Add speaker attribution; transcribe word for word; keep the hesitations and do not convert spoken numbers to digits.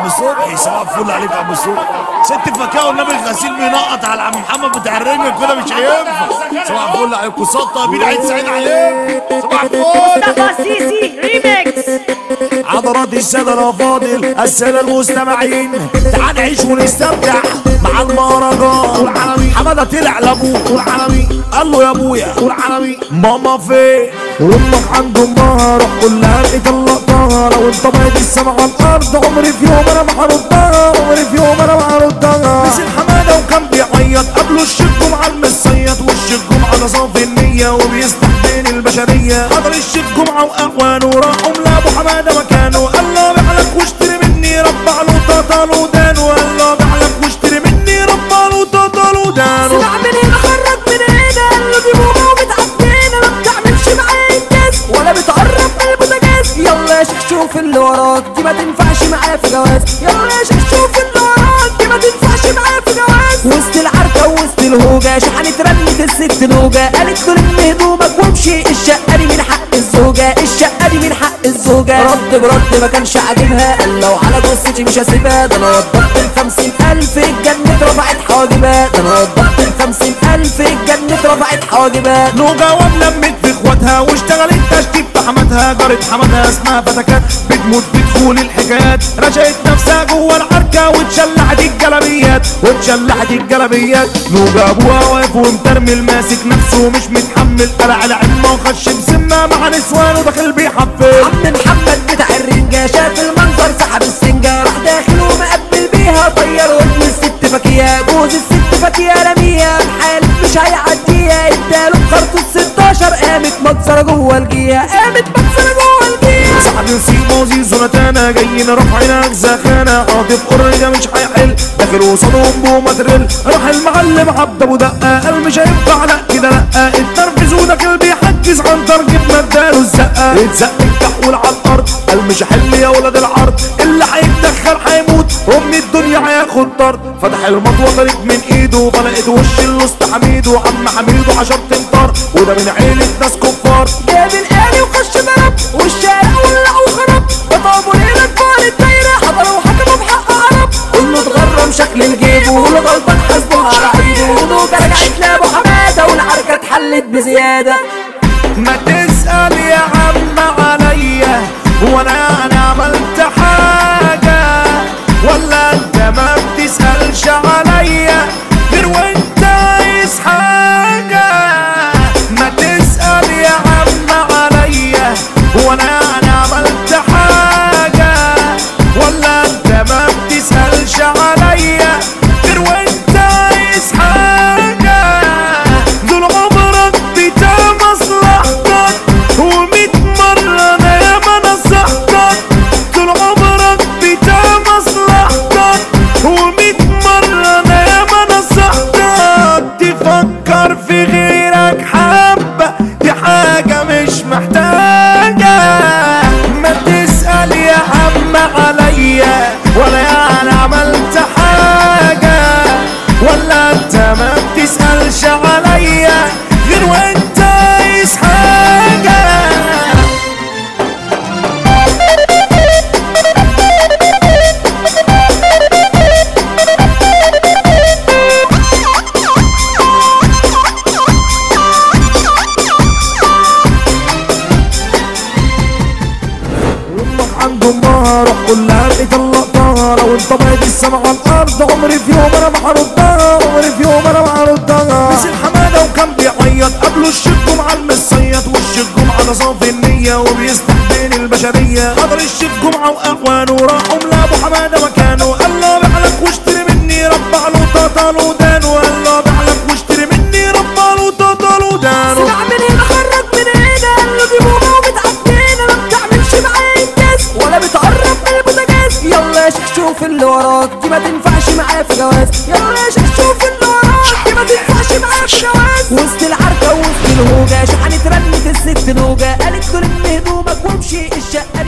Speaker 1: عم صبحي. صباح الفل عليك يا عم صبحي. ست فكاهه والنبي الغسيل بينقط على عم محمد بتاع الرنجه كده مش هينفع. صباح الفل عليكم سلطه بينا عيد سعيد عليكم. صباح الفل.
Speaker 2: مصطفى سيسي ريميكس.
Speaker 1: حضرات الساده الافاضل الساده المستمعين، تعال نعيش ونستمتع مع المهرجان. حماده طلع لابوه والعالمي قال له يا ابويا والعالمي ماما فين وامك عند امها، روح قول لها اني طلقتها. لو انت بعيد السما على الارض عمري في يوم انا ما هردها، عمري في يوم انا ما هردها. نزل حماده وكان بيعيط قبله الشيخ جمعه المصيط، والشيخ جمعه ده صافي النيه وبيستحسن البشريه. حضر الشيخ جمعه واخوانه راحوا لابو حماده مكانه، قال له بعلك واشتري مني ربع له طاطا له دانه، قال له بعلك واشتري مني ربع له طاطا له دانه.
Speaker 2: سمع من هنا خرج من هنا، قال له دي بومه وبتعدينا، ما بتعملش معايا الناس ولا بتقرب من البوتاجاز. يلا يا شيخ شوف اللي وراك دي ما تنفعش معايا في جواز، يلا يا شيخ شوف اللي وراك دي ما تنفعش معايا في جواز. وسط العركه وسط الهوجه شحنت رنت الست نوجه، قالت له لم هدومك وامشي، الشقه دي من حق الزوجه، الشقه دي من حق الزوجه. رد برد ما كانش عاجبها، قال لو على جثتي مش هسيبها، ده انا وضبت الخمسين الف الجنة رفعت حواجبها، ده انا وضبت الخمسين الف الجنة رفعت حواجبها.
Speaker 1: نوجه ولمت في اخواتها واشتغلت تشتيت في حماتها، جارت حماتها اسمها فتكات بتموت في دخول الحكايات، رشقت نفسها جوه العركه واتشلحت الجلابيات واتشلحت الجلابيات. نوجه ابوها واقف ومترمل ماسك نفسه ومش متحمل، قلع العمه وخش بسمه مع نسوان وداخل بيحفل.
Speaker 2: عم محمد بتاع الرنجه شاف المنظر سحب السنجه، راح داخل ومقبل بيها طير ودن الست فاكيه، جوز الست فاكيه رميها الحالف مش هيعديها، اداله بخرطه الستاشر قامت مكسره جوه الجيه، قامت مكسره جوه الجيه.
Speaker 1: سعد نسيب وزيزو نتانا جايين رافعينك زخانه، عاطف قريه مش هيحل داخل وصلهم بومترل، راح المعلم عبد ابو دقه قال مش هينفع لا كده لا، الترفز وداخل بيحجز عن ترجيب مداله الزقه، اتزق الكحول على الارض قال مش هحل يا ولاد العرض، اللي هيتدخل هيموت ام الدنيا هياخد طرد. فتح المطوه طريق من ايده فلقيت وش الوسط حميد وعم حميد وعشرة امتار، وده من عيله ناس كفار.
Speaker 2: جاب الآلي وخش ضرب والشارع ولع وخرب، بطابوا ليلة كبار الدايرة حضروا وحكموا بحق عرب، كله اتغرم شكل الجيب واللي غلطان حاسبه على عيده، ونوجه رجعت لابو حماده والعركه اتحلت بزياده.
Speaker 1: ما تسأل يا عم عليا وانا انا عملت حاجة، ولا انت ما بتسألش عليا غير وانت عايز حاجة. ما تسأل يا عم عليا وانا انا عملت حاجة، ولا انت ما بتسألش عليا غير وانت عايز حاجة. دول عمرك بتاع مصلحتك وميت مرة انا ياما نصحتك، طول عمرك بتاع مصلحتك وميت مرة انا ياما نصحتك. تفكر في غيرك حبة دي حاجة مش محتاجة. ما تسأل يا عم عليا ولا انا عملت حاجة، ولا انت ما بتسألش عليا غير وانت عايز حاجة. امك عند امها روح قول لها اني طلقتها، لو انت بعيد السما على الارض عمري في يوم انا ما هردها، عمري في يوم انا ما هردها. نزل حماده وكان بيعيط قبله الشيخ جمعه المصيط، والشيخ جمعه ده صافي النيه وبيستحسن البشريه. حضر الشيخ جمعه واخوانه راحوا لابو حماده مكانه، قال له بعلك واشتري مني ربع له طاطا له دانه، قال له بعلك واشتري مني ربع له طاطا له دانه.
Speaker 2: سمع من هنا خرج من هنا، قال له دي بومه وبتعدينا، ما بتعملش معايا الناس ولا بتقرب من البوتاجاز. يلا يا شيخ شوف اللي وراك دي ما تنفعش معايا في جواز، يلا يا شيخ شوف اللي وراك دي ما تنفعش معايا في جواز. وسط العركه وسط الهوجه شحنت رنت الست نوجه، قالت له لم هدومك وامشي، الشقه